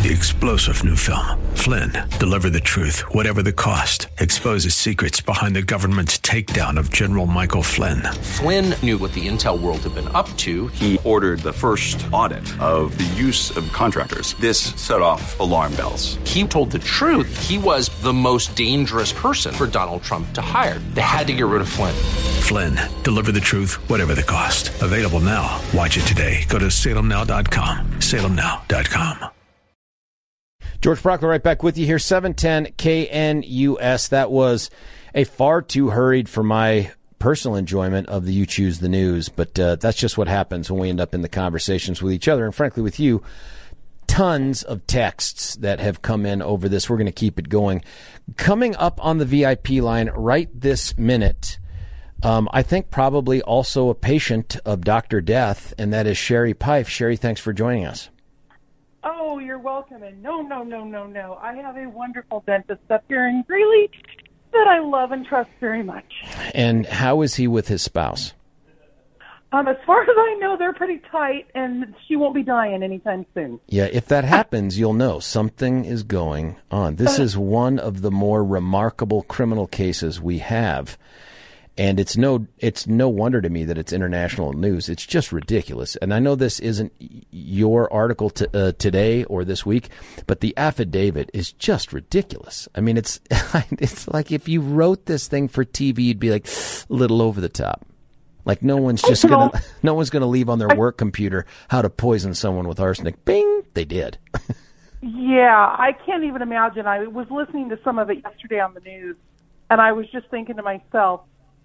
The explosive new film, Flynn, deliver the truth, whatever the cost, exposes secrets behind the government's takedown of General Michael Flynn. Flynn knew what the intel world had been up to. He ordered the first audit of the use of contractors. This set off alarm bells. He told the truth. He was the most dangerous person for Donald Trump to hire. They had to get rid of Flynn. Flynn, deliver the truth, whatever the cost. Available now. Watch it today. Go to salemnow.com. salemnow.com. George Proctor right back with you here, 710 KNUS. That was a far too hurried for my personal enjoyment of the You Choose the News, but that's just what happens when we end up in the conversations with each other and, frankly, with you. Tons of texts that have come in over this. We're going to keep it going. Coming up on the VIP line right this minute, I think probably also a patient of Dr. Death, and that is Sherry Pife. Sherry, thanks for joining us. Oh, you're welcome. And no. I have a wonderful dentist up here in Greeley that I love and trust very much. And how is he with his spouse? As far as I know, they're pretty tight, and she won't be dying anytime soon. Yeah, if that happens, you'll know something is going on. This is one of the more remarkable criminal cases we have. And it's no wonder to me that it's international news. It's just ridiculous. And I know this isn't your article today or this week, but the affidavit is just ridiculous. I mean, it's like if you wrote this thing for TV, you'd be like a little over the top. Like no one's gonna leave on their work computer how to poison someone with arsenic. Bing, they did. Yeah, I can't even imagine. I was listening to some of it yesterday on the news, and I was just thinking to myself,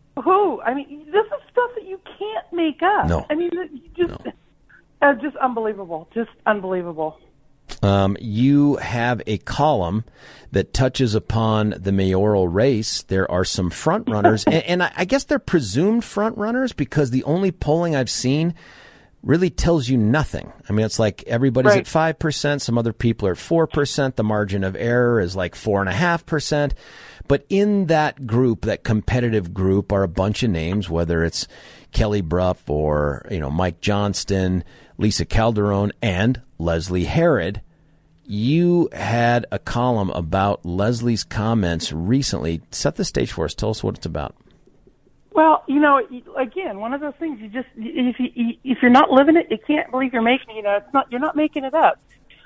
this is stuff that you can't make up. No. I mean, just unbelievable. Just unbelievable. You have a column that touches upon the mayoral race. There are some front runners, and I guess they're presumed front runners because the only polling I've seen really tells you nothing. I mean, it's like everybody's right. at 5%. Some other people are at 4%. The margin of error is like 4.5%. But in that group, that competitive group, are a bunch of names, whether it's Kelly Brough or, Mike Johnston, Lisa Calderon, and Leslie Herod. You had a column about Leslie's comments recently. Set the stage for us. Tell us what it's about. Well, again, one of those things if you're not living it, you can't believe you're making it. You're not making it up.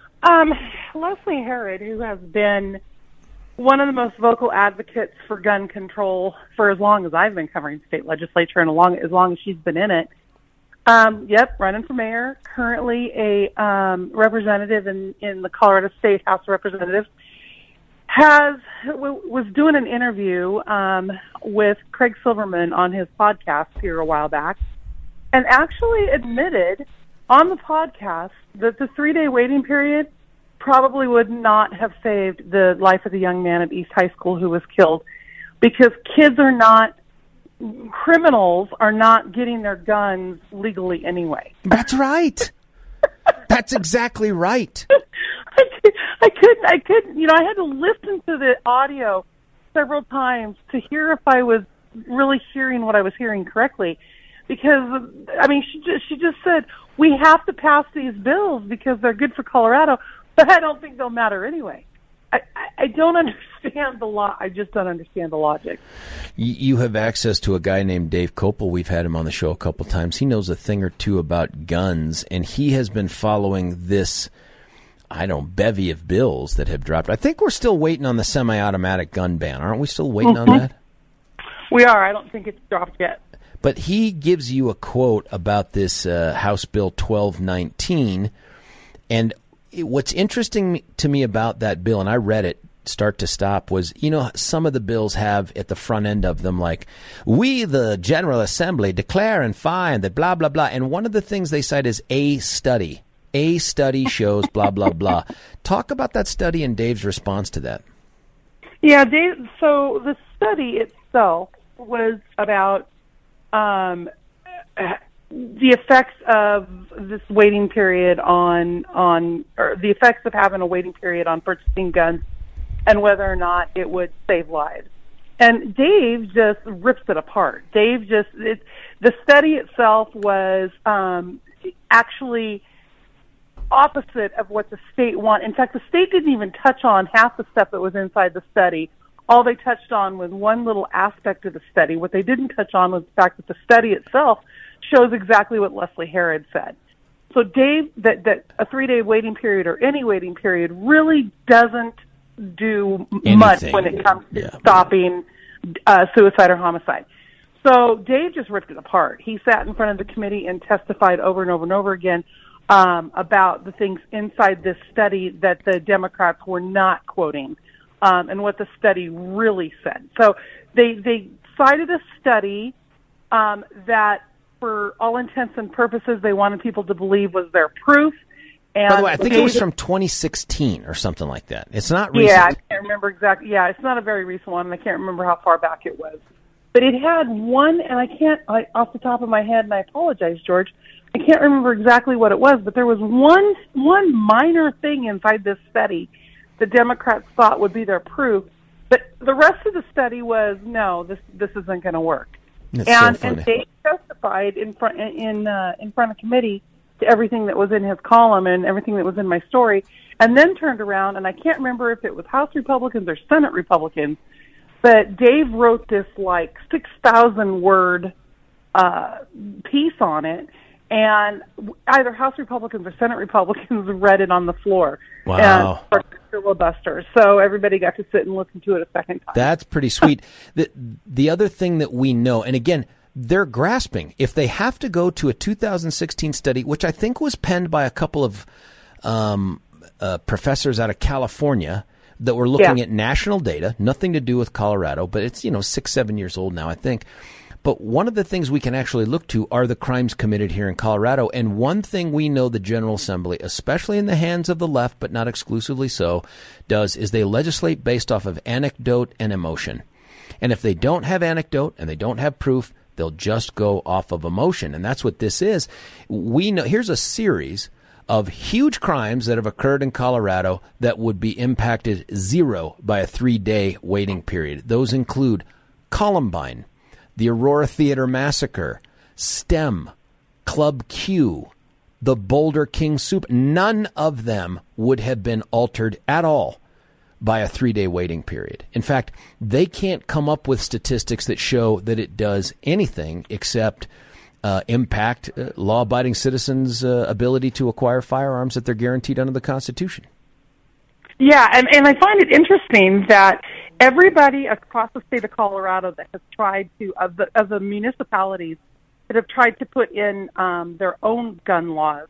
Leslie Herod, who has been one of the most vocal advocates for gun control for as long as I've been covering state legislature and as long as she's been in it. Running for mayor, currently a representative in the Colorado State House of Representatives, was doing an interview with Craig Silverman on his podcast here a while back, and actually admitted on the podcast that the 3-day waiting period probably would not have saved the life of the young man at East High School who was killed, because criminals are not getting their guns legally anyway. That's right. That's exactly right. I couldn't, I had to listen to the audio several times to hear if I was really hearing what I was hearing correctly. Because, she just said, we have to pass these bills because they're good for Colorado, but I don't think they'll matter anyway. I don't understand the law. I just don't understand the logic. You have access to a guy named Dave Kopel. We've had him on the show a couple times. He knows a thing or two about guns, and he has been following this, bevy of bills that have dropped. I think we're still waiting on the semi-automatic gun ban. Aren't we still waiting on that? We are. I don't think it's dropped yet. But he gives you a quote about this House Bill 1219, and what's interesting to me about that bill, and I read it start to stop, was, some of the bills have at the front end of them, like, we, the General Assembly, declare and find that blah, blah, blah. And one of the things they cite is a study. A study shows blah, blah, blah. Talk about that study and Dave's response to that. Yeah, Dave, so the study itself was about the effects of this waiting period or the effects of having a waiting period on purchasing guns and whether or not it would save lives. And Dave just rips it apart. The study itself was actually opposite of what the state wanted. In fact, the state didn't even touch on half the stuff that was inside the study. All they touched on was one little aspect of the study. What they didn't touch on was the fact that the study itself shows exactly what Leslie Herod said. So, Dave, that a 3-day waiting period or any waiting period really doesn't do much when it comes to stopping suicide or homicide. So Dave just ripped it apart. He sat in front of the committee and testified over and over and over again about the things inside this study that the Democrats were not quoting and what the study really said. So they cited a study that, for all intents and purposes, they wanted people to believe was their proof. And by the way, I think it was from 2016 or something like that. It's not recent. Yeah, I can't remember exactly. Yeah, it's not a very recent one, and I can't remember how far back it was. But it had one, and off the top of my head, and I apologize, George, I can't remember exactly what it was, but there was one minor thing inside this study the Democrats thought would be their proof. But the rest of the study was, no, this isn't going to work. And Dave testified in front of committee to everything that was in his column and everything that was in my story, and then turned around, and I can't remember if it was House Republicans or Senate Republicans, but Dave wrote this 6,000-word piece on it, and either House Republicans or Senate Republicans read it on the floor. Wow. And started filibuster. So everybody got to sit and listen to it a second time. That's pretty sweet. The other thing that we know, and again, they're grasping. If they have to go to a 2016 study, which I think was penned by a couple of professors out of California that were looking at national data, nothing to do with Colorado, but it's 6-7 years old now, I think. But one of the things we can actually look to are the crimes committed here in Colorado. And one thing we know the General Assembly, especially in the hands of the left, but not exclusively so, does is they legislate based off of anecdote and emotion. And if they don't have anecdote and they don't have proof, they'll just go off of emotion. And that's what this is. We know here's a series of huge crimes that have occurred in Colorado that would be impacted zero by a 3-day waiting period. Those include Columbine, the Aurora Theater Massacre, STEM, Club Q, the Boulder King Soup. None of them would have been altered at all by a 3-day waiting period. In fact, they can't come up with statistics that show that it does anything except impact law-abiding citizens' ability to acquire firearms that they're guaranteed under the Constitution. Yeah, and I find it interesting that everybody across the state of Colorado that has tried to, of the municipalities that have tried to put in their own gun laws,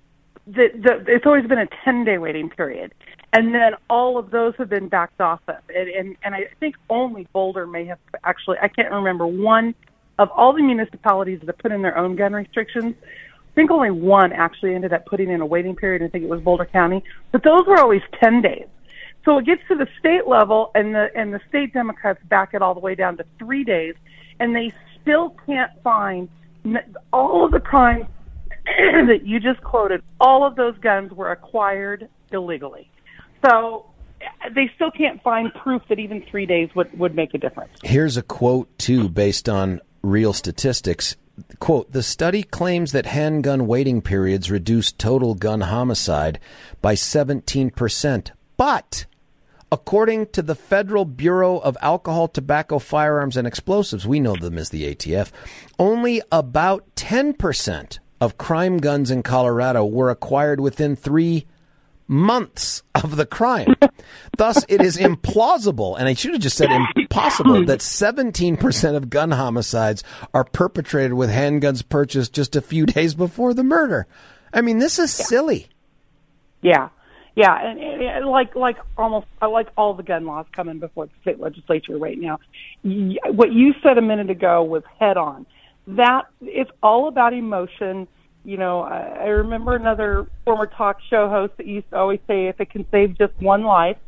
it's always been a 10-day waiting period. And then all of those have been backed off of. And I think only Boulder may have actually, I can't remember, one of all the municipalities that have put in their own gun restrictions. I think only one actually ended up putting in a waiting period. I think it was Boulder County. But those were always 10 days. So it gets to the state level, and the state Democrats back it all the way down to 3 days, and they still can't find all of the crimes that you just quoted. All of those guns were acquired illegally. So they still can't find proof that even 3 days would make a difference. Here's a quote, too, based on real statistics. Quote, the study claims that handgun waiting periods reduce total gun homicide by 17%. But according to the Federal Bureau of Alcohol, Tobacco, Firearms, and Explosives, we know them as the ATF, only about 10% of crime guns in Colorado were acquired within 3 months of the crime. Thus, it is implausible, and I should have just said impossible, that 17% of gun homicides are perpetrated with handguns purchased just a few days before the murder. I mean, this is silly. Yeah. Yeah, and like all the gun laws coming before the state legislature right now. What you said a minute ago was head on. That it's all about emotion. I remember another former talk show host that used to always say, if it can save just one life,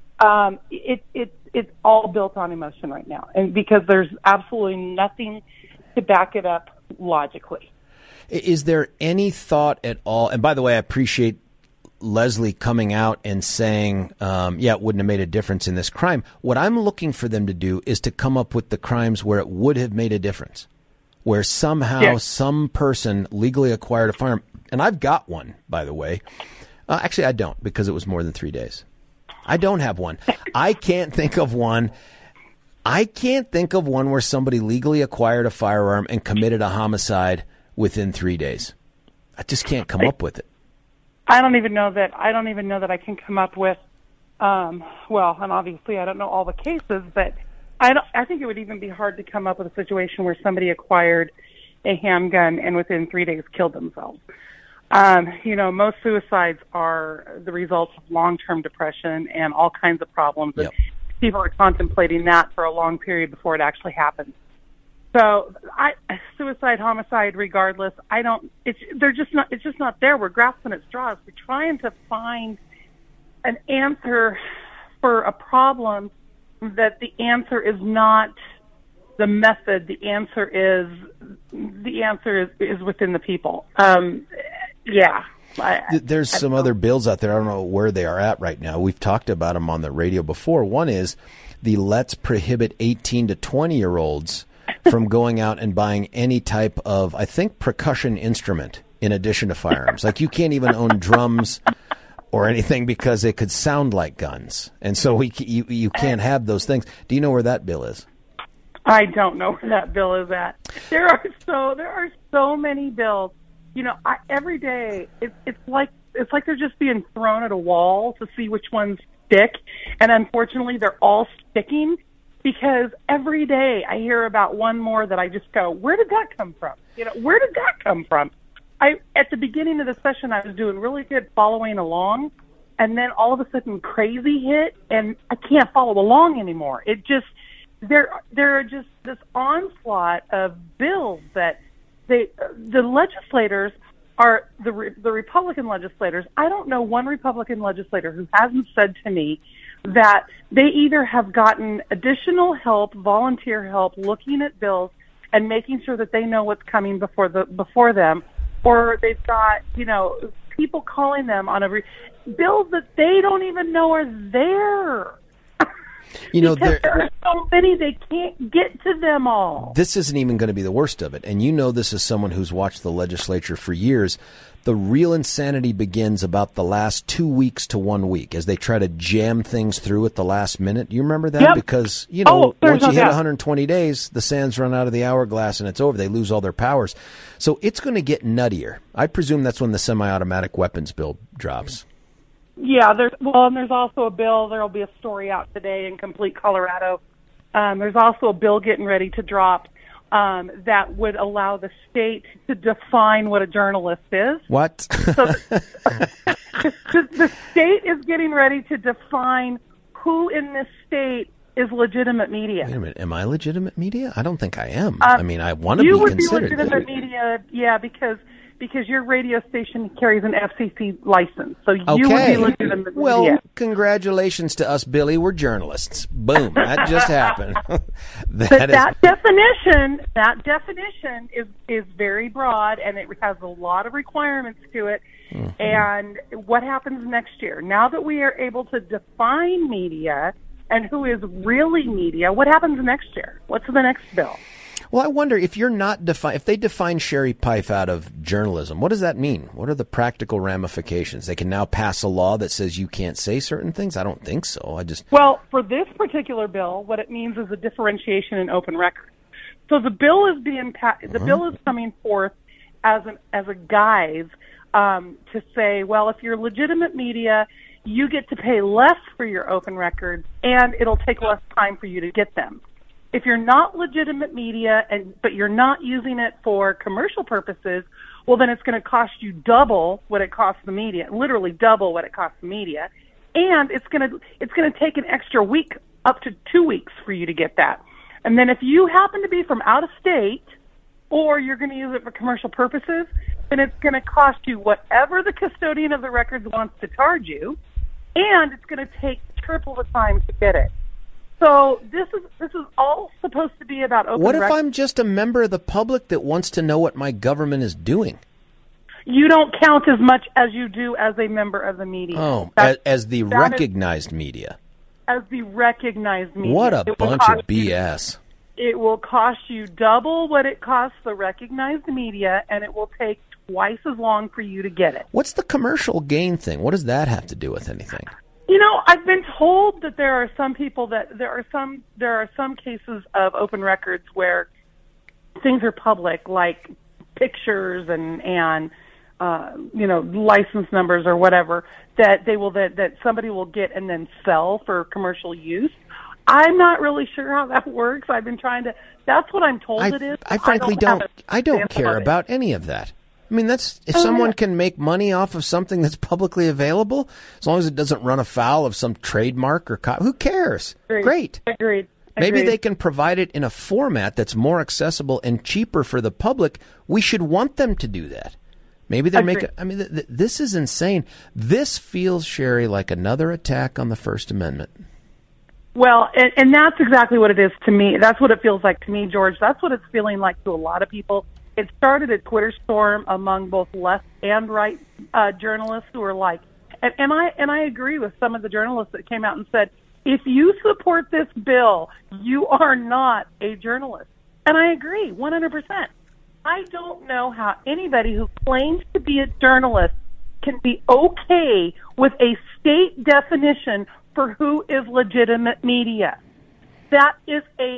it's all built on emotion right now, and because there's absolutely nothing to back it up logically. Is there any thought at all? And by the way, I appreciate Leslie coming out and saying, it wouldn't have made a difference in this crime. What I'm looking for them to do is to come up with the crimes where it would have made a difference, where somehow some person legally acquired a firearm. And I've got one, by the way, Actually, I don't, because it was more than 3 days. I don't have one. I can't think of one. I can't think of one where somebody legally acquired a firearm and committed a homicide within 3 days. I just can't come up with it. I don't even know that I can come up with. Well, and obviously I don't know all the cases, but I think it would even be hard to come up with a situation where somebody acquired a handgun and within 3 days killed themselves. Most suicides are the results of long-term depression and all kinds of problems. Yep. And people are contemplating that for a long period before it actually happens. So, suicide, homicide, regardless, it's just not there. We're grasping at straws. We're trying to find an answer for a problem that the answer is not the method. The answer is within the people. There's some other bills out there. I don't know where they are at right now. We've talked about them on the radio before. One is the let's prohibit 18 to 20-year-olds from going out and buying any type of, I think, percussion instrument in addition to firearms. Like you can't even own drums or anything because they could sound like guns. And so you can't have those things. Do you know where that bill is? I don't know where that bill is at. There are so many bills. Every day it's like they're just being thrown at a wall to see which ones stick, and unfortunately they're all sticking because every day I hear about one more that I just go, where did that come from? Where did that come from? At the beginning of the session I was doing really good following along, and then all of a sudden crazy hit, and I can't follow along anymore. There are just this onslaught of bills that the legislators are the Republican legislators. I don't know one Republican legislator who hasn't said to me that they either have gotten additional help, volunteer help, looking at bills and making sure that they know what's coming before them, or they've got people calling them on bills that they don't even know are there. There are so many, they can't get to them all. This isn't even going to be the worst of it. And this as someone who's watched the legislature for years. The real insanity begins about the last 2 weeks to 1 week as they try to jam things through at the last minute. Do you remember that? Yep. Because, once you hit 120 days, the sands run out of the hourglass and it's over. They lose all their powers. So it's going to get nuttier. I presume that's when the semi-automatic weapons bill drops. Yeah, and there's also a bill. There'll be a story out today in Complete Colorado. There's also a bill getting ready to drop that would allow the state to define what a journalist is. What? So the state is getting ready to define who in this state is legitimate media. Wait a minute, am I legitimate media? I don't think I am. I want to be considered. You would be legitimate media, yeah, because your radio station carries an FCC license, so you would be legitimate media. Well, congratulations to us, Billy. We're journalists. Boom, that just happened. That definition is very broad, and it has a lot of requirements to it. Mm-hmm. And what happens next year? Now that we are able to define media and who is really media, what happens next year? What's the next bill? Well, I wonder if if they define Sherry Pike out of journalism, what does that mean? What are the practical ramifications? They can now pass a law that says you can't say certain things? I don't think so. Well, for this particular bill, what it means is a differentiation in open records. So the bill is bill is coming forth as a guise to say, well, if you're legitimate media, you get to pay less for your open records, and it'll take less time for you to get them. If you're not legitimate media, but you're not using it for commercial purposes, well, then it's going to cost you double what it costs the media, literally double what it costs the media, and it's going to take an extra week, up to 2 weeks, for you to get that. And then if you happen to be from out of state, or you're going to use it for commercial purposes, then it's going to cost you whatever the custodian of the records wants to charge you, and it's going to take triple the time to get it. So this is all supposed to be about open records. What if I'm just a member of the public that wants to know what my government is doing? You don't count as much as you do as a member of the media. Oh, as the recognized media. As the recognized media. What a bunch of BS. It will cost you double what it costs the recognized media, and it will take twice as long for you to get it. What's the commercial gain thing? What does that have to do with anything? You know, I've been told that there are some people that there are some cases of open records where things are public, like pictures and license numbers or whatever, that somebody will get and then sell for commercial use. I'm not really sure how that works. I've been trying to. That's what I'm told it is. I frankly don't care about any of that. I mean, if someone can make money off of something that's publicly available, as long as it doesn't run afoul of some trademark or who cares? Great. Agreed. Maybe they can provide it in a format that's more accessible and cheaper for the public. We should want them to do that. Maybe they're making. I mean, this is insane. This feels, Sherry, like another attack on the First Amendment. Well, and that's exactly what it is to me. That's what it feels like to me, George. That's what it's feeling like to a lot of people. It started a Twitter storm among both left and right journalists who are like, and I agree with some of the journalists that came out and said, if you support this bill, you are not a journalist. And I agree, 100%. I don't know how anybody who claims to be a journalist can be okay with a state definition for who is legitimate media. That is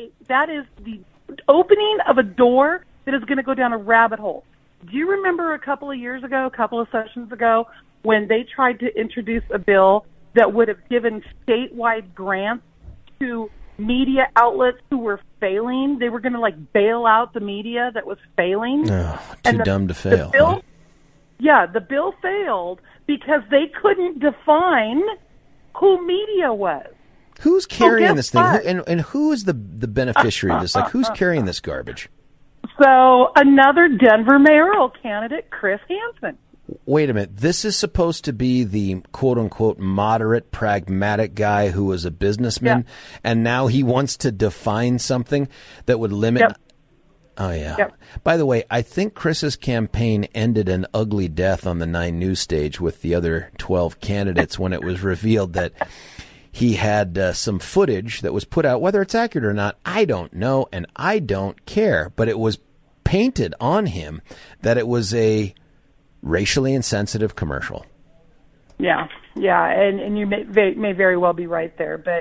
the opening of a door that is going to go down a rabbit hole. Do you remember a couple of sessions ago, when they tried to introduce a bill that would have given statewide grants to media outlets who were failing? They were going to bail out the media that was failing. Too dumb to fail. The bill failed because they couldn't define who media was. Who's carrying this thing? And who is the beneficiary of this? Who's carrying this garbage? So another Denver mayoral candidate, Chris Hansen. Wait a minute. This is supposed to be the quote-unquote moderate, pragmatic guy who was a businessman, and now he wants to define something that would limit... Yep. Oh, yeah. Yep. By the way, I think Chris's campaign ended an ugly death on the 9 News stage with the other 12 candidates when it was revealed that he had some footage that was put out. Whether it's accurate or not, I don't know, and I don't care. But it was painted on him that it was a racially insensitive commercial. Yeah, and you may very well be right there, but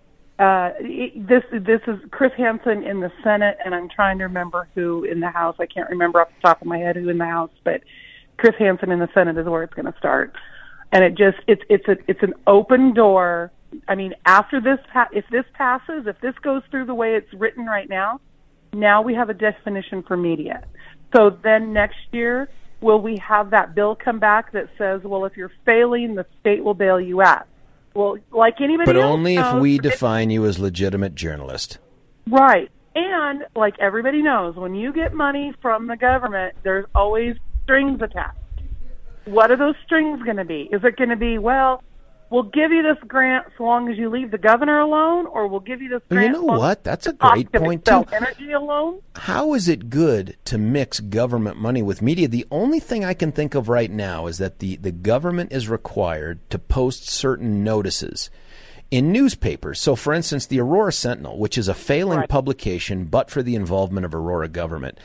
this is Chris Hansen in the Senate, and I'm trying to remember who in the House. I can't remember off the top of my head who in the House, but Chris Hansen in the Senate is where it's going to start, and it's an open door. I mean, after this, if this passes, if this goes through the way it's written right now we have a definition for media. So then next year, will we have that bill come back that says, well, if you're failing, the state will bail you out? Well, like anybody else. But only if we define you as legitimate journalist. Right. And like everybody knows, when you get money from the government, there's always strings attached. What are those strings going to be? Is it going to be, well, we'll give you this grant so long as you leave the governor alone, or we'll give you this grant. You know what? That's a great point, too. Energy alone? How is it good to mix government money with media? The only thing I can think of right now is that the government is required to post certain notices in newspapers. So, for instance, the Aurora Sentinel, which is a failing publication, but for the involvement of Aurora government,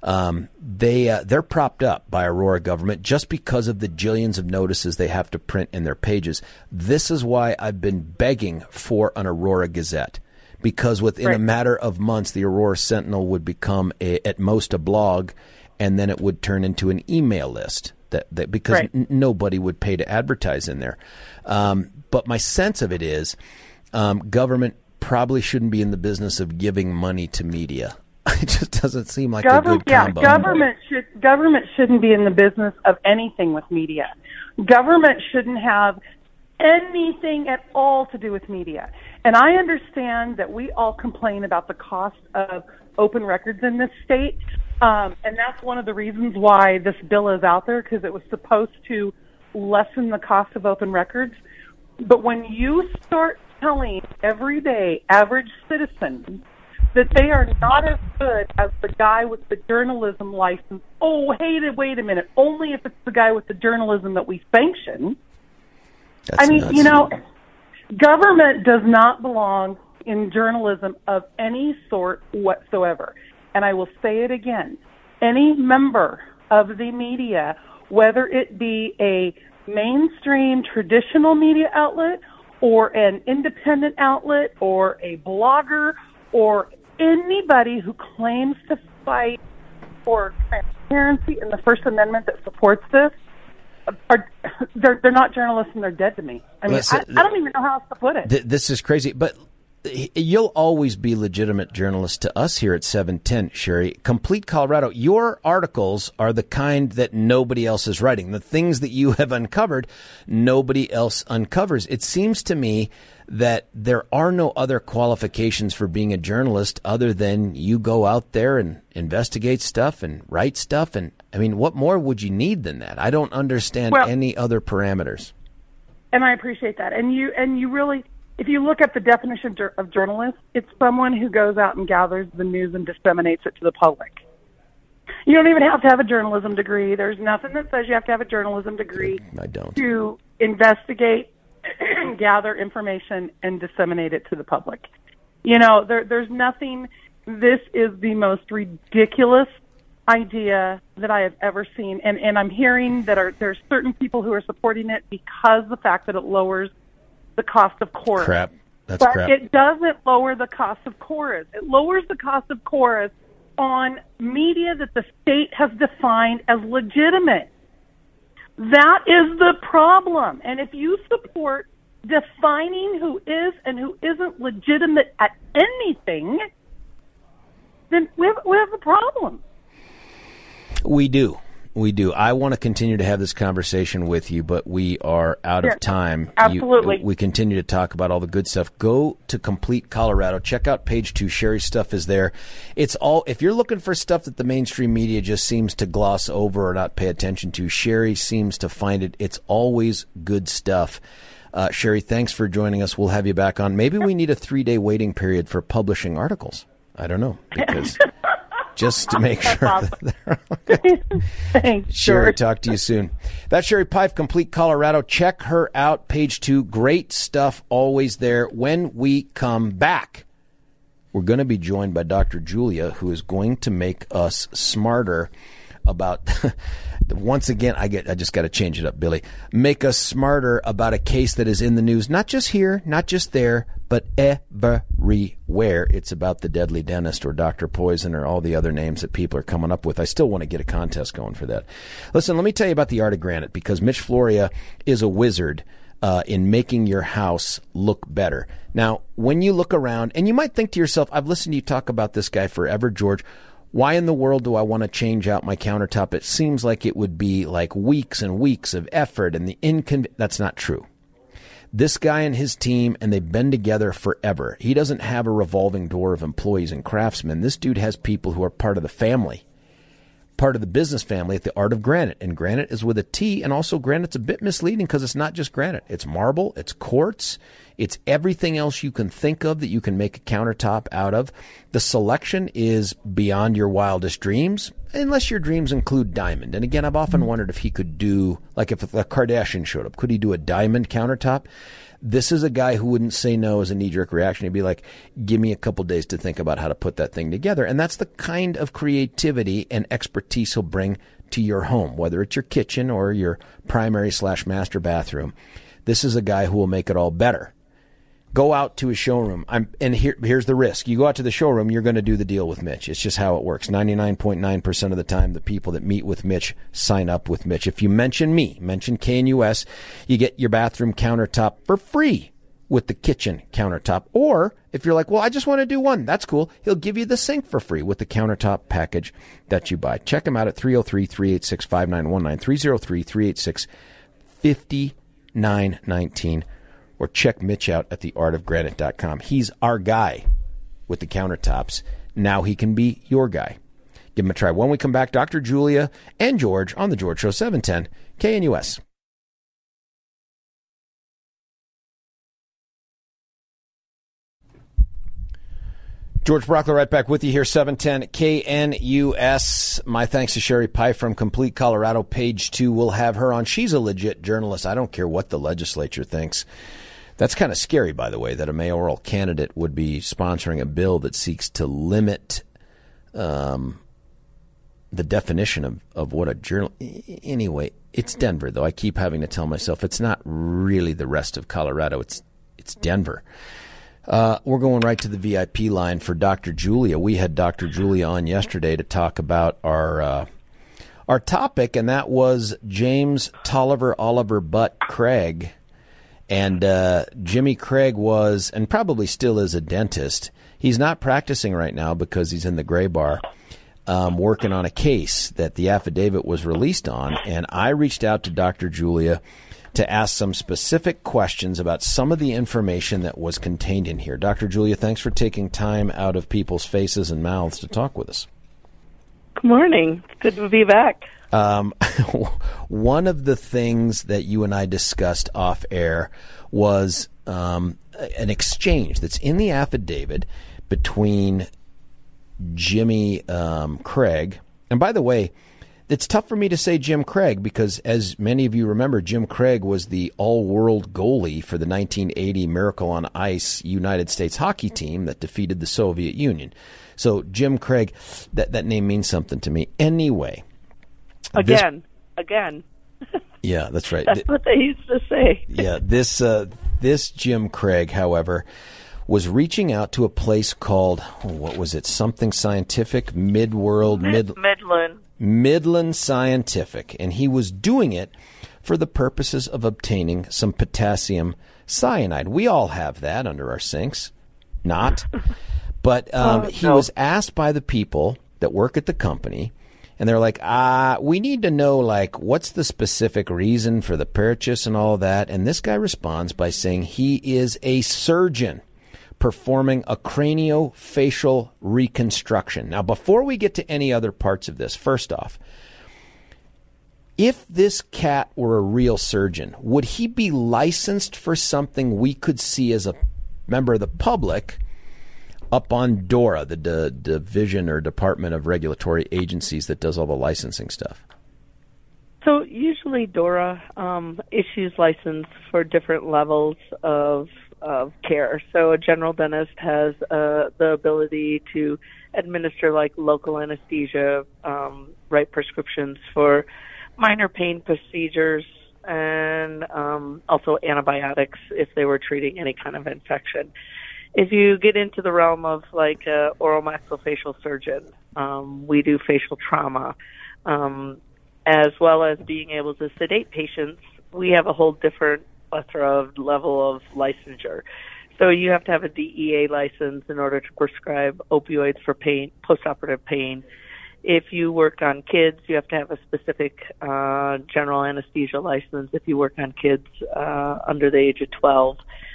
they're propped up by Aurora government just because of the jillions of notices they have to print in their pages. This is why I've been begging for an Aurora Gazette, because within a matter of months, the Aurora Sentinel would become at most a blog, and then it would turn into an email list that because nobody would pay to advertise in there. But my sense of it is government probably shouldn't be in the business of giving money to media. It just doesn't seem like a good combo. Government shouldn't be in the business of anything with media. Government shouldn't have anything at all to do with media. And I understand that we all complain about the cost of open records in this state, and that's one of the reasons why this bill is out there, because it was supposed to lessen the cost of open records. But when you start telling everyday average citizens that they are not as good as the guy with the journalism license. Oh, hey, wait a minute. Only if it's the guy with the journalism that we sanction. That's nuts. Government does not belong in journalism of any sort whatsoever. And I will say it again. Any member of the media, whether it be a mainstream traditional media outlet or an independent outlet or a blogger or anybody who claims to fight for transparency in the First Amendment that supports this, they're not journalists and they're dead to me. I mean, I don't even know how else to put it. This is crazy, but you'll always be legitimate journalist to us here at 710, Sherry. Complete Colorado, your articles are the kind that nobody else is writing. The things that you have uncovered, nobody else uncovers. It seems to me that there are no other qualifications for being a journalist other than you go out there and investigate stuff and write stuff. And I mean, what more would you need than that? I don't understand any other parameters. And I appreciate that. And you really, if you look at the definition of journalist, it's someone who goes out and gathers the news and disseminates it to the public. You don't even have to have a journalism degree. There's nothing that says you have to have a journalism degree to investigate, gather information, and disseminate it to the public. You know, there's nothing. This is the most ridiculous idea that I have ever seen. And I'm hearing that there's certain people who are supporting it because the fact that it lowers the cost of chorus. Crap. That's crap. But it doesn't lower the cost of chorus. It lowers the cost of chorus on media that the state has defined as legitimate. That is the problem. And if you support defining who is and who isn't legitimate at anything, then we have a problem. We do. I want to continue to have this conversation with you, but we are out of time. Absolutely. We continue to talk about all the good stuff. Go to Complete Colorado. Check out page 2. Sherry's stuff is there. It's all, if you're looking for stuff that the mainstream media just seems to gloss over or not pay attention to, Sherry seems to find it. It's always good stuff. Sherry, thanks for joining us. We'll have you back on. Maybe we need a 3-day waiting period for publishing articles. I don't know, because just to make sure awesome. that they're okay. Thanks, Sherry, George. talk to you soon. That's Sherry Pie, Complete Colorado. Check her out, page 2. Great stuff always there. When we come back, we're going to be joined by Dr. Julia, who is going to make us smarter about, once again, I just got to change it up, Billy. Make us smarter about a case that is in the news, not just here, not just there, but everywhere. It's about the deadly dentist or Dr. Poison or all the other names that people are coming up with. I still want to get a contest going for that. Listen, let me tell you about the Art of Granite, because Mitch Floria is a wizard in making your house look better. Now, when you look around, and you might think to yourself, I've listened to you talk about this guy forever, George. Why in the world do I want to change out my countertop? It seems like it would be like weeks and weeks of effort and the That's not true. This guy and his team, and they've been together forever. He doesn't have a revolving door of employees and craftsmen. This dude has people who are part of the family, part of the business family at the Art of Granite. And granite is with a T, and also granite's a bit misleading because it's not just granite. It's marble, it's quartz, it's everything else you can think of that you can make a countertop out of. The selection is beyond your wildest dreams, unless your dreams include diamond. And again, I've often wondered if he could do, like if the Kardashian showed up, could he do a diamond countertop? This is a guy who wouldn't say no as a knee-jerk reaction. He'd be like, give me a couple days to think about how to put that thing together. And that's the kind of creativity and expertise he'll bring to your home, whether it's your kitchen or your primary/master bathroom. This is a guy who will make it all better. Go out to a showroom. Here's the risk. You go out to the showroom, you're going to do the deal with Mitch. It's just how it works. 99.9% of the time, the people that meet with Mitch sign up with Mitch. If you mention me, mention KNUS, you get your bathroom countertop for free with the kitchen countertop. Or if you're like, well, I just want to do one, that's cool. He'll give you the sink for free with the countertop package that you buy. Check him out at 303-386-5919, 303-386-5919. Or check Mitch out at theartofgranite.com. He's our guy with the countertops. Now he can be your guy. Give him a try. When we come back, Dr. Julia and George on The George Show, 710 KNUS. George Brockler right back with you here, 710 KNUS. My thanks to Sherry Pie from Complete Colorado, page 2. We'll have her on. She's a legit journalist. I don't care what the legislature thinks. That's kind of scary, by the way, that a mayoral candidate would be sponsoring a bill that seeks to limit the definition of what a journal. Anyway, it's Denver, though. I keep having to tell myself it's not really the rest of Colorado. It's Denver. We're going right to the VIP line for Dr. Julia. We had Dr. Julia on yesterday to talk about our topic, and that was James Tolliver Oliver Butt Craig. And Jimmy Craig was, and probably still is, a dentist. He's not practicing right now because he's in the gray bar, working on a case that the affidavit was released on. And I reached out to Dr. Julia to ask some specific questions about some of the information that was contained in here. Dr. Julia, thanks for taking time out of people's faces and mouths to talk with us. Good morning. Good to be back. One of the things that you and I discussed off air was an exchange that's in the affidavit between Jimmy Craig. And by the way, it's tough for me to say Jim Craig because, as many of you remember, Jim Craig was the all-world goalie for the 1980 Miracle on Ice United States hockey team that defeated the Soviet Union. So Jim Craig, that name means something to me. Anyway. Again. Yeah, that's right. That's what they used to say. Yeah, this Jim Craig, however, was reaching out to a place called, what was it, something scientific, Midland Scientific, and he was doing it for the purposes of obtaining some potassium cyanide. We all have that under our sinks. Not. But he was asked by the people that work at the company, and they're like, we need to know, like, what's the specific reason for the purchase and all of that. And this guy responds by saying he is a surgeon performing a craniofacial reconstruction. Now, before we get to any other parts of this, first off, if this cat were a real surgeon, would he be licensed for something we could see as a member of the public up on DORA, the Division or Department of Regulatory Agencies that does all the licensing stuff? So usually DORA issues license for different levels of care. So a general dentist has the ability to administer like local anesthesia, write prescriptions for minor pain procedures, and also antibiotics if they were treating any kind of infection. If you get into the realm of like oral maxillofacial surgeon, we do facial trauma, as well as being able to sedate patients. We have a whole different plethora of level of licensure. So you have to have a DEA license in order to prescribe opioids for pain, postoperative pain. If you work on kids, you have to have a specific general anesthesia license. If you work on kids under the age of 12,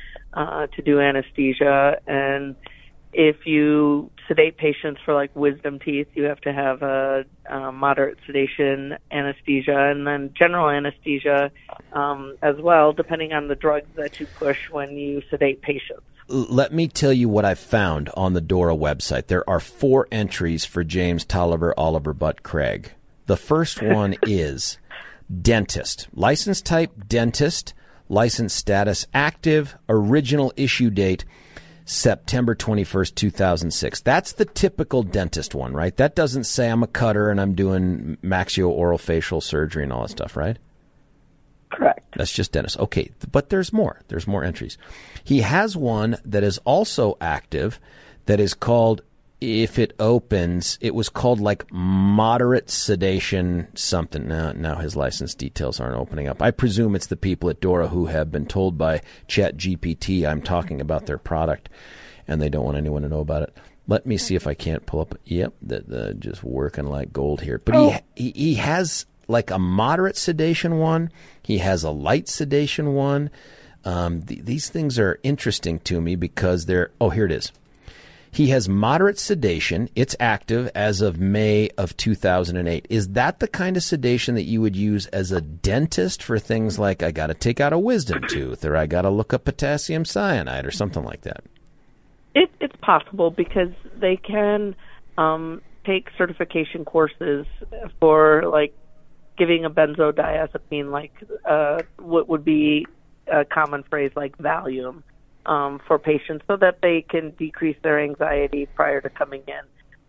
to do anesthesia. And if you sedate patients for like wisdom teeth, you have to have a moderate sedation anesthesia, and then general anesthesia as well, depending on the drugs that you push when you sedate patients. Let me tell you what I found on the DORA website. There are 4 entries for James Tolliver Oliver Butt Craig. The first one is dentist. License type, dentist. License status, active. Original issue date, September 21st, 2006. That's the typical dentist one, right? That doesn't say I'm a cutter and I'm doing maxio-oral facial surgery and all that stuff, right? Correct. That's just dentist. Okay, but there's more. There's more entries. He has one that is also active that is called, if it opens, it was called like moderate sedation something. Now his license details aren't opening up. I presume it's the people at DORA who have been told by ChatGPT I'm talking about their product, and they don't want anyone to know about it. Let me see if I can't pull up. Yep, just working like gold here. But he has like a moderate sedation one. He has a light sedation one. These things are interesting to me because they're, here it is. He has moderate sedation. It's active as of May of 2008. Is that the kind of sedation that you would use as a dentist for things like I got to take out a wisdom tooth or I got to look up potassium cyanide or something like that? It's possible because they can take certification courses for like giving a benzodiazepine, like what would be a common phrase like Valium. For patients so that they can decrease their anxiety prior to coming in.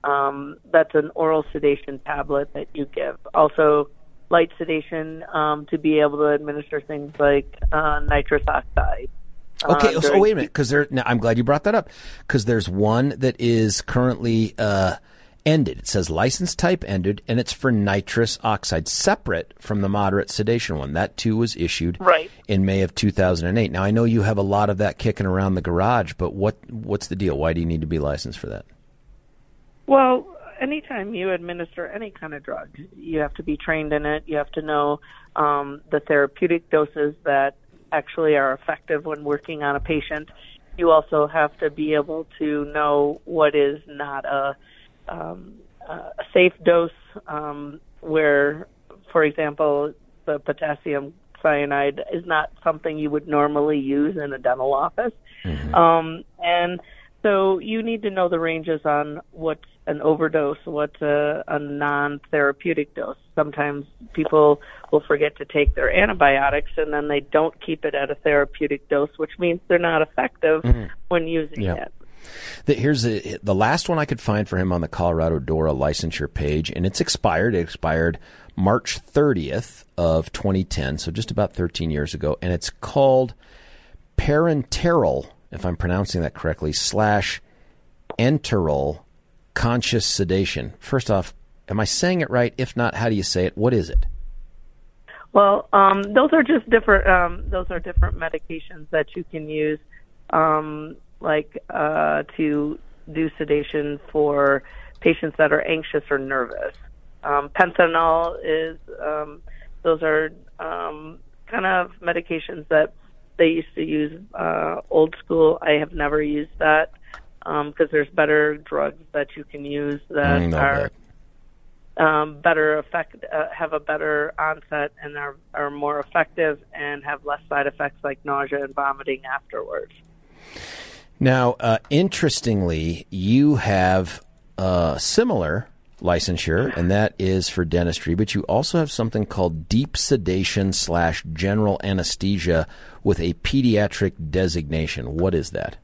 That's an oral sedation tablet that you give. Also, light sedation to be able to administer things like nitrous oxide. Okay, so wait a minute, because I'm glad you brought that up, because there's one that is currently ended. It says license type ended, and it's for nitrous oxide, separate from the moderate sedation one. That, too, was issued in May of 2008. Now, I know you have a lot of that kicking around the garage, but what's the deal? Why do you need to be licensed for that? Well, anytime you administer any kind of drug, you have to be trained in it. You have to know the therapeutic doses that actually are effective when working on a patient. You also have to be able to know what is not a safe dose, where, for example, the potassium cyanide is not something you would normally use in a dental office. And so you need to know the ranges on what's an overdose, what's a non-therapeutic dose. Sometimes people will forget to take their antibiotics, and then they don't keep it at a therapeutic dose, which means they're not effective when using it. Here's the last one I could find for him on the Colorado DORA licensure page, and it's expired. It expired March 30th of 2010, so just about 13 years ago, and it's called parenteral, if I'm pronouncing that correctly, /enteral conscious sedation. First off, am I saying it right? If not, how do you say it? What is it? Well, those are just different. Those are different medications that you can use, to do sedation for patients that are anxious or nervous. Panthenol is. Those are kind of medications that they used to use old school. I have never used that because there's better drugs that you can use that are better effect, have a better onset, and are more effective and have less side effects like nausea and vomiting afterwards. Now, interestingly, you have similar licensure, and that is for dentistry, but you also have something called deep sedation / general anesthesia with a pediatric designation. What is that?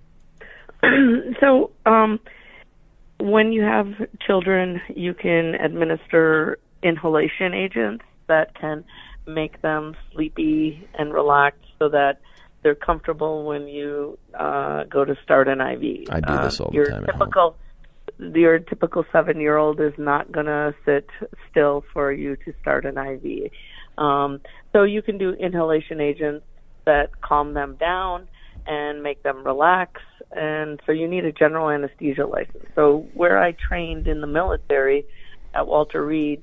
So, when you have children, you can administer inhalation agents that can make them sleepy and relaxed so that they're comfortable when you go to start an IV. I do this all the time at home. Your typical 7-year-old is not going to sit still for you to start an IV. So you can do inhalation agents that calm them down and make them relax. And so you need a general anesthesia license. So where I trained in the military at Walter Reed,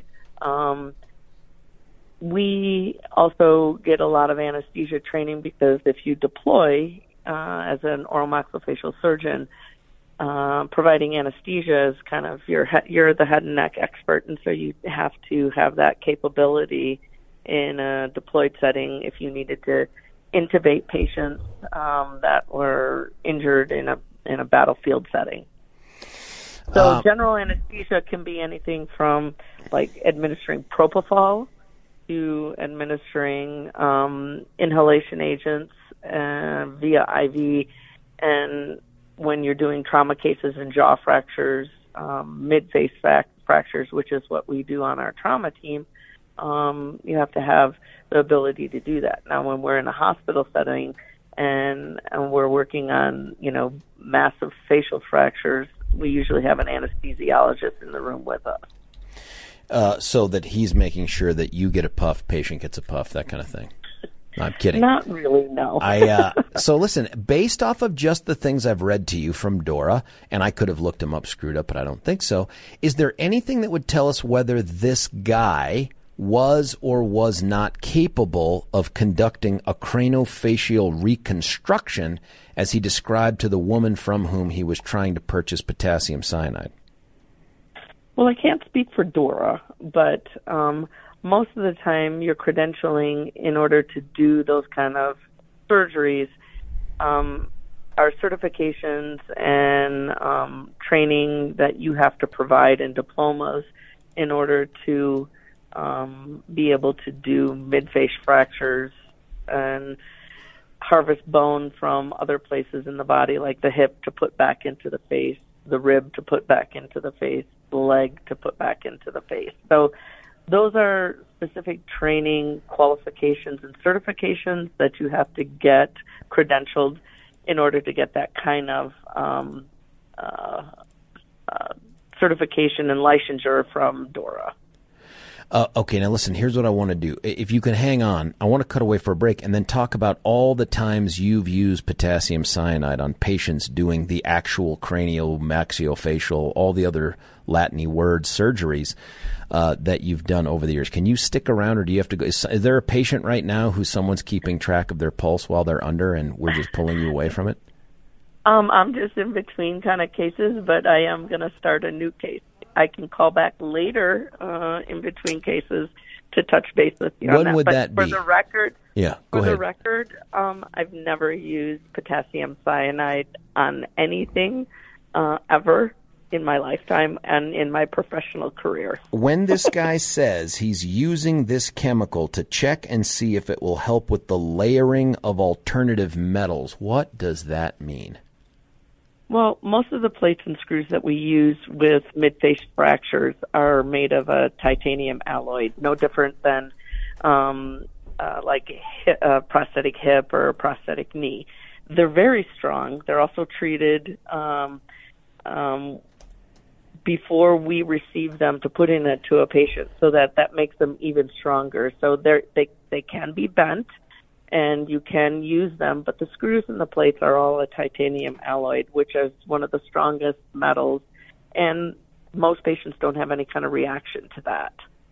we also get a lot of anesthesia training because if you deploy as an oral maxillofacial surgeon, providing anesthesia is kind of you're the head and neck expert, and so you have to have that capability in a deployed setting if you needed to intubate patients that were injured in a battlefield setting. So general anesthesia can be anything from like administering propofol to administering inhalation agents via IV, and when you're doing trauma cases and jaw fractures, mid-face fractures, which is what we do on our trauma team, you have to have the ability to do that. Now, when we're in a hospital setting and we're working on, massive facial fractures, we usually have an anesthesiologist in the room with us. So that he's making sure that you get a puff, patient gets a puff, that kind of thing. No, I'm kidding. Not really, no. So listen, based off of just the things I've read to you from DORA, and I could have looked him up screwed up, but I don't think so, is there anything that would tell us whether this guy was or was not capable of conducting a craniofacial reconstruction as he described to the woman from whom he was trying to purchase potassium cyanide? Well, I can't speak for DORA, but most of the time your credentialing in order to do those kind of surgeries are certifications and training that you have to provide and diplomas in order to be able to do mid-face fractures and harvest bone from other places in the body, like the hip, to put back into the face. the rib to put back into the face, the leg to put back into the face. So those are specific training qualifications and certifications that you have to get credentialed in order to get that kind of certification and licensure from DORA. Okay, now listen, here's what I want to do. If you can hang on, I want to cut away for a break and then talk about all the times you've used potassium cyanide on patients doing the actual cranial, maxillofacial, all the other Latin-y words, surgeries that you've done over the years. Can you stick around, or do you have to go? Is there a patient right now who someone's keeping track of their pulse while they're under and we're just pulling you away from it? I'm just in between kind of cases, but I am going to start a new case. I can call back later in between cases to touch base with you on that. When would that be? For the record, go ahead. The record, I've never used potassium cyanide on anything ever in my lifetime and in my professional career. When this guy says he's using this chemical to check and see if it will help with the layering of alternative metals, what does that mean? Well, most of the plates and screws that we use with mid-face fractures are made of a titanium alloy, no different than like a prosthetic hip or a prosthetic knee. They're very strong. They're also treated before we receive them to put into a patient, so that makes them even stronger. So they can be bent, and you can use them, but the screws and the plates are all a titanium alloy, which is one of the strongest metals, and most patients don't have any kind of reaction to that.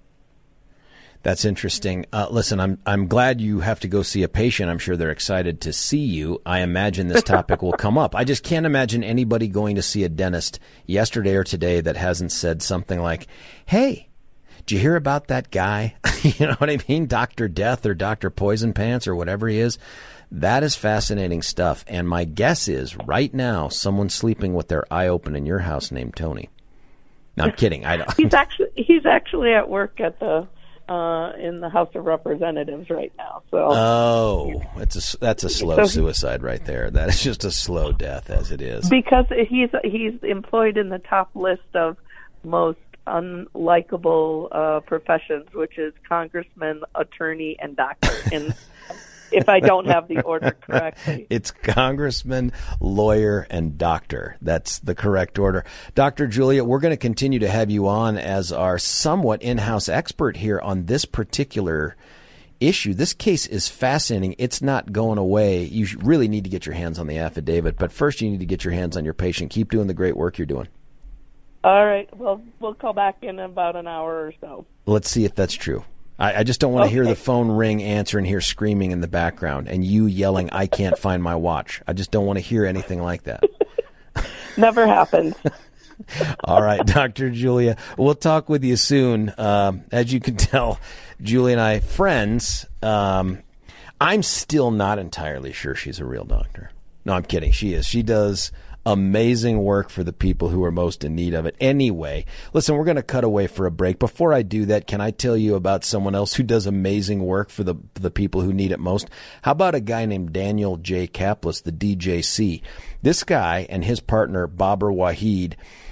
That's interesting. Listen, I'm glad you have to go see a patient. I'm sure they're excited to see you. I imagine this topic will come up. I just can't imagine anybody going to see a dentist yesterday or today that hasn't said something like, hey, did you hear about that guy? You know what I mean? Dr. Death or Dr. Poison Pants or whatever he is. That is fascinating stuff. And my guess is right now someone's sleeping with their eye open in your house named Tony. No, I'm kidding. I don't. He's actually at work at the in the House of Representatives right now. So that's a slow suicide right there. That is just a slow death as it is. Because he's employed in the top list of most unlikable professions, which is congressman, attorney, and doctor. And if I don't have the order correctly, it's congressman, lawyer, and doctor. That's the correct order. Dr. Julia, we're going to continue to have you on as our somewhat in-house expert here on this particular issue. This case is fascinating. It's not going away. You really need to get your hands on the affidavit, but first you need to get your hands on your patient. Keep doing the great work you're doing. All right. Well, we'll call back in about an hour or so. Let's see if that's true. I just don't want to hear the phone ring, answer, and hear screaming in the background and you yelling, I can't find my watch. I just don't want to hear anything like that. Never happened. All right, Dr. Julia. We'll talk with you soon. As you can tell, Julia and I, friends. I'm still not entirely sure she's a real doctor. No, I'm kidding. She is. She does amazing work for the people who are most in need of it. Anyway, listen, we're going to cut away for a break. Before I do that, can I tell you about someone else who does amazing work for the people who need it most? How about a guy named Daniel J. Kaplis, the DJC? This guy and his partner, Babar Waheed,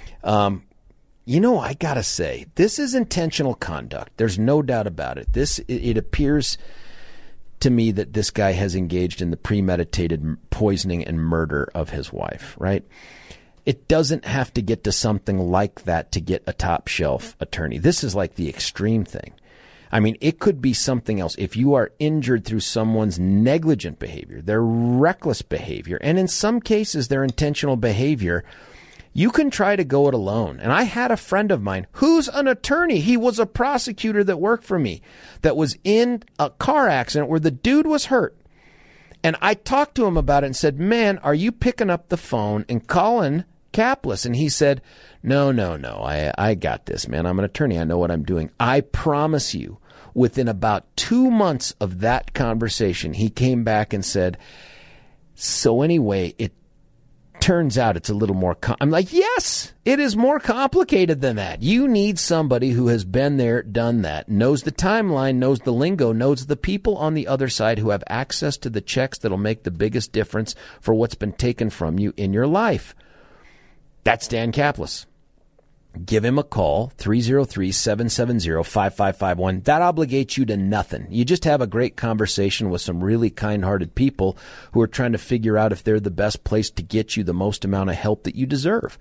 I got to say, this is intentional conduct. There's no doubt about it. It appears to me that this guy has engaged in the premeditated poisoning and murder of his wife, right? It doesn't have to get to something like that to get a top shelf attorney. This is like the extreme thing. I mean, it could be something else. If you are injured through someone's negligent behavior, their reckless behavior, and in some cases their intentional behavior, you can try to go it alone. And I had a friend of mine who's an attorney. He was a prosecutor that worked for me that was in a car accident where the dude was hurt. And I talked to him about it and said, man, are you picking up the phone and calling Kaplis? And he said, no. I got this, man. I'm an attorney. I know what I'm doing. I promise you, within about 2 months of that conversation, he came back and said, so anyway, it turns out it's a little more I'm like, yes, it is more complicated than that. You need somebody who has been there, done that, knows the timeline, knows the lingo, knows the people on the other side who have access to the checks that'll make the biggest difference for what's been taken from you in your life. That's Dan Caplis. Give him a call, 303-770-5551. That obligates you to nothing. You just have a great conversation with some really kind-hearted people who are trying to figure out if they're the best place to get you the most amount of help that you deserve.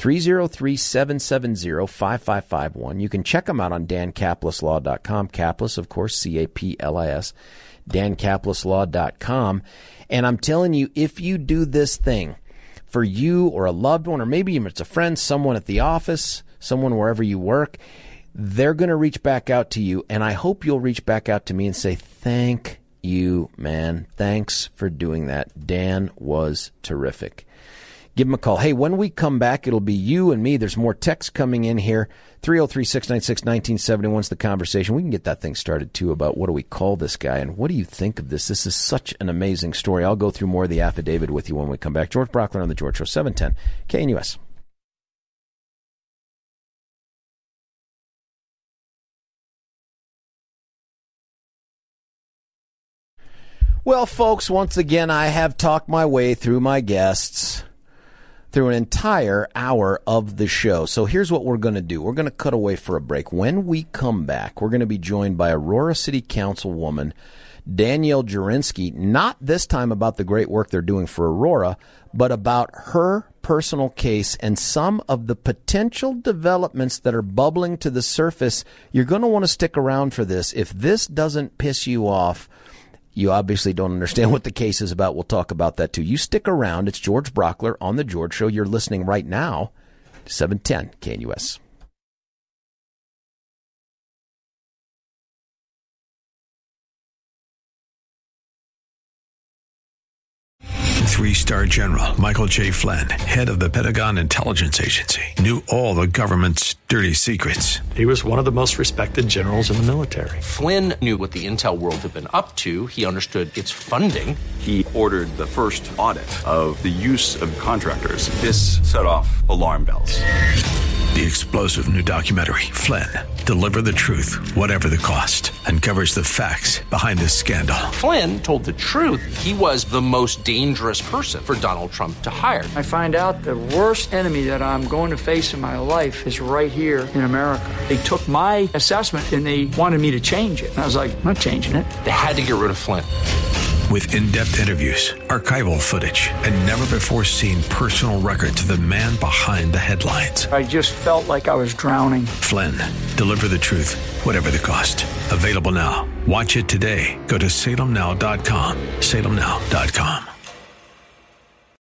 303-770-5551. You can check them out on dancaplislaw.com. Caplis, of course, C-A-P-L-I-S, dancaplislaw.com. And I'm telling you, if you do this thing for you or a loved one, or maybe it's a friend, someone at the office, someone wherever you work, they're going to reach back out to you. And I hope you'll reach back out to me and say, thank you, man. Thanks for doing that. Dan was terrific. Give him a call. Hey, when we come back, it'll be you and me. There's more text coming in here. 303-696-1971 is the conversation. We can get that thing started, too, about what do we call this guy and what do you think of this? This is such an amazing story. I'll go through more of the affidavit with you when we come back. George Brockler on The George Show, 710 KNUS. Well, folks, once again, I have talked my way through my guests through an entire hour of the show. So here's what we're going to do. We're going to cut away for a break. When we come back, we're going to be joined by Aurora City Councilwoman Danielle Jurinsky, not this time about the great work they're doing for Aurora, but about her personal case and some of the potential developments that are bubbling to the surface. You're going to want to stick around for this. If this doesn't piss you off, you obviously don't understand what the case is about. We'll talk about that, too. You stick around. It's George Brockler on The George Show. You're listening right now to 710 KNUS. Three-star General Michael J. Flynn, head of the Pentagon Intelligence Agency, knew all the government's dirty secrets. He was one of the most respected generals in the military. Flynn knew what the intel world had been up to. He understood its funding. He ordered the first audit of the use of contractors. This set off alarm bells. The explosive new documentary, Flynn, Deliver the Truth, Whatever the Cost, uncovers the facts behind this scandal. Flynn told the truth. He was the most dangerous person for Donald Trump to hire. I find out the worst enemy that I'm going to face in my life is right here in America. They took my assessment and they wanted me to change it. And I was like, I'm not changing it. They had to get rid of Flynn. With in-depth interviews, archival footage, and never-before-seen personal records of the man behind the headlines. I just felt like I was drowning. Flynn, Deliver the Truth, Whatever the Cost. Available now. Watch it today. Go to salemnow.com. salemnow.com.